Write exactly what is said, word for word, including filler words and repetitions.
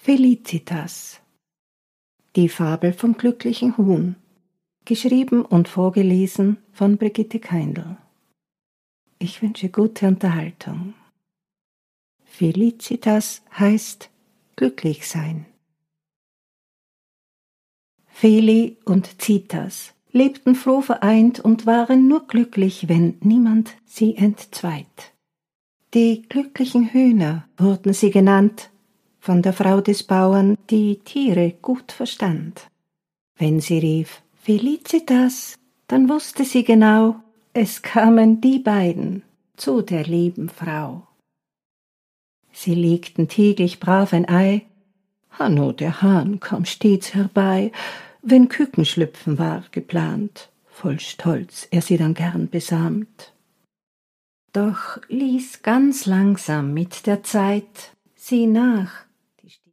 Felicitas. Die Fabel vom glücklichen Huhn. Geschrieben und vorgelesen von Brigitte Keindl. Ich wünsche gute Unterhaltung. Felicitas heißt glücklich sein. Feli und Citas lebten froh vereint und waren nur glücklich, wenn niemand sie entzweit. Die glücklichen Hühner wurden sie genannt, von der Frau des Bauern, die Tiere gut verstand. Wenn sie rief, Felicitas, dann wusste sie genau, es kamen die beiden zu der lieben Frau. Sie legten täglich brav ein Ei, Hanno der Hahn kam stets herbei, wenn Kükenschlüpfen war geplant, voll Stolz er sie dann gern besamt. Doch ließ ganz langsam mit der Zeit sie nach